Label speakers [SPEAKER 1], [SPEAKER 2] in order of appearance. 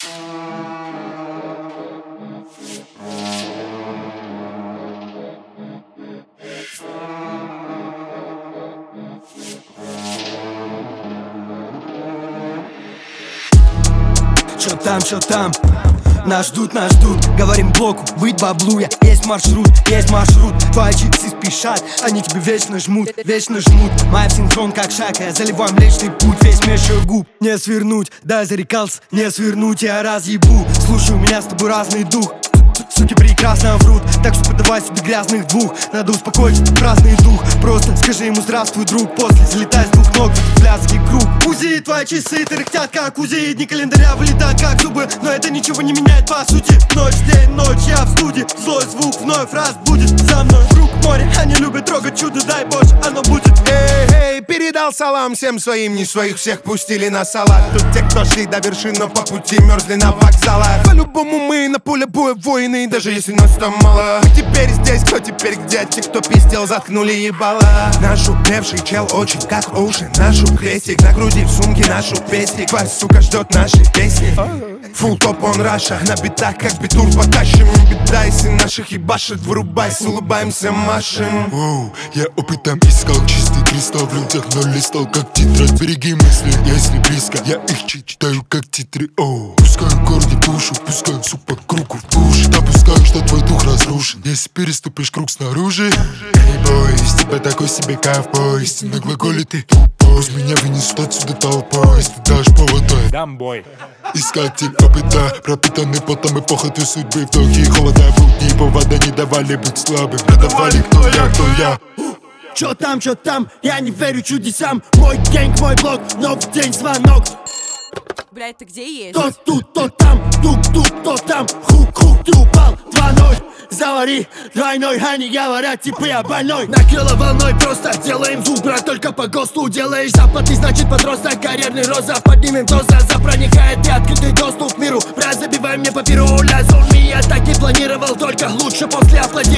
[SPEAKER 1] Чё там? Нас ждут, говорим блоку, быть баблуя. Есть маршрут, твои часы спешат, они тебе вечно жмут. Моя в синхрон как шаг, я заливаю млечный путь, весь мешаю губ. Не свернуть, да зарекался, не свернуть, я разъебу. Слушай, у меня с тобой разный дух, суки прекрасно врут, так что подавай себе грязных двух. Надо успокоить праздный дух, просто скажи ему здравствуй, друг. После залетай с двух ног в пляцкий круг. УЗИ, твои часы тарахтят как УЗИ, дни календаря вылетают как зубы, но это ничего не меняет по сути. Ночь, день, ночь, я в студии, злой звук вновь раз будет за мной. Круг море, они любят трогать чудо, дай боже, оно будет.
[SPEAKER 2] Эй, передал салам всем своим, не своих всех пустили на салат. Тут те, кто шли до вершины, но по пути мерзли на вокзалах. По-любому мы на поле боя воины, даже если нас там мало. Мы теперь здесь, кто теперь где? Те, кто пиздел, заткнули ебало. Наш упревший чел очень как уши, нашу крестик на груди, в сумке нашу песник. Твоя сука ждет наши песни. Фулл топ он раша, на битах как битур потащим. Не беда, если наших ебашит, вырубайся, улыбаемся, машем.
[SPEAKER 3] Воу, я опытом искал чистый кристалл, в людях ноль листал как тетрадь. Береги мысли, если близко, я их читаю как титры. Оу, пускаю корни душу, пускаю суп по кругу в душ. Допускаю, что твой дух разрушен, если переступишь круг снаружи. Эй, бой, из тебя такой себе ковбой, истинно глаголит ты тупой. Пусть меня вынесут отсюда толпой, если дашь повод, то я
[SPEAKER 4] дам бой.
[SPEAKER 3] Искатель опыта, пропитанный потом и похотью судьбы. Вдохи, холода, будни, повода не давали быть слабым. Продавали, кто я.
[SPEAKER 1] Чё там? Я не верю чудесам. Мой гэнг, мой блок, новый день, звонок.
[SPEAKER 5] Блядь, ты где есть?
[SPEAKER 1] То тут, то там, тук-тук, то там. Хук-хук, ты упал, 2-0. Завари двойной, они говорят, типа я больной. Накрыло волной, просто делаем звук, брат, только по ГОСТу. Делаешь запад, и значит подросток, карьерный рост. Поднимем тост, за проникает и открытый доступ к миру. Брат, забивай мне по пиру, лязун. Я так и планировал, только лучше после аплодисментов.